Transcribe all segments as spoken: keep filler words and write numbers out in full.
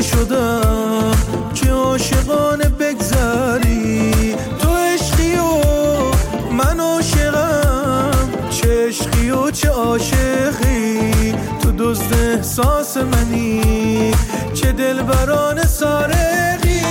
مرده شدم که عاشقانه بگذری. تو عشقی و من عاشقم، چه عشقی و چه عاشقی. تو دزد احساس منی، چه دلبرانه سارقی.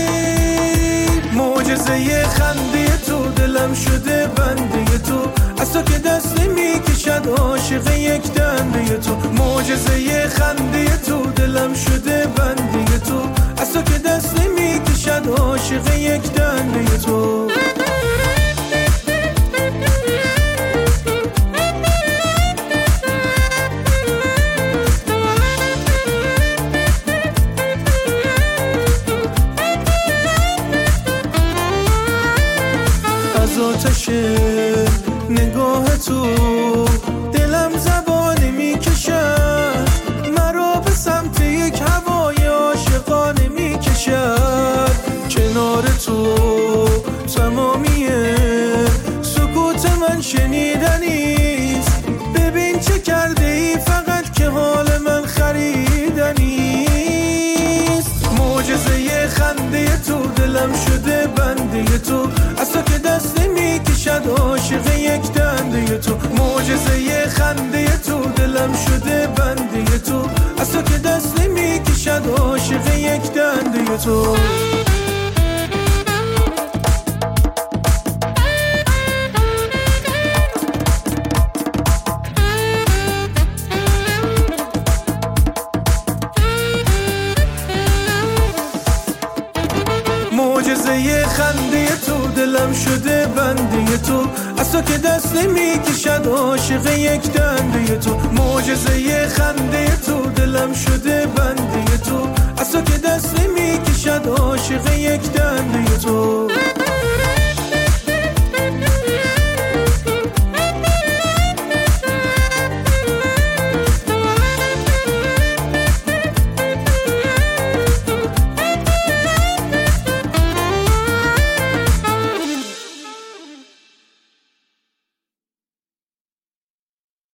معجزه خنده تو دلم شده بنده تو، از تو که دست نمیکشد عاشق یک دنده تو. معجزه خنده تو دلم شده بنده تو، از تو که دست نمیکشد عاشق یک دنده تو. از آتش نگاه تو دلم زبانه میکشد، مرا به سمت یک هوای عاشقانه میکشد. کنار تو تمامی سکوت من شنیدنیست، ببین چه کرده ای فقط که حال من خریدنیست. معجزه خنده تو دلم شده بنده تو، از تو که دست نمیکشد عاشق یک دنده تو. معجزه خنده تو دلم شده بنده تو، از تو که دست نمیکشد عاشق یک دنده تو. معجزه خنده تو دلم شده بنده تو، از تو که دست نمیکشد عاشق یک دنده تو. معجزه خنده تو دلم شده بنده تو، از تو که دست نمیکشد عاشق یک دنده تو.